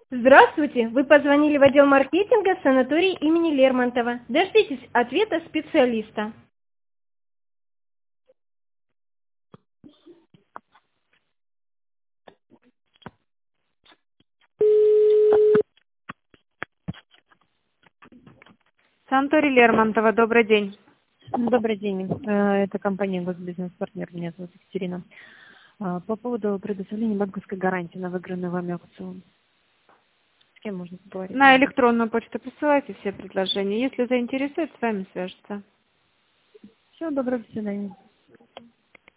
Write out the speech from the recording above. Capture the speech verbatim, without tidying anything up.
Здравствуйте! Вы позвонили в отдел маркетинга санатория имени Лермонтова. Дождитесь ответа специалиста. Санаторий Лермонтова, добрый день. Добрый день. Э, Это компания «Госбизнес-партнер». Меня зовут Екатерина. А, По поводу предоставления банковской гарантии на выигранный вами аукцион. С кем можно поговорить? На электронную почту присылайте все предложения. Если заинтересует, с вами свяжется. Всего доброго, до свидания.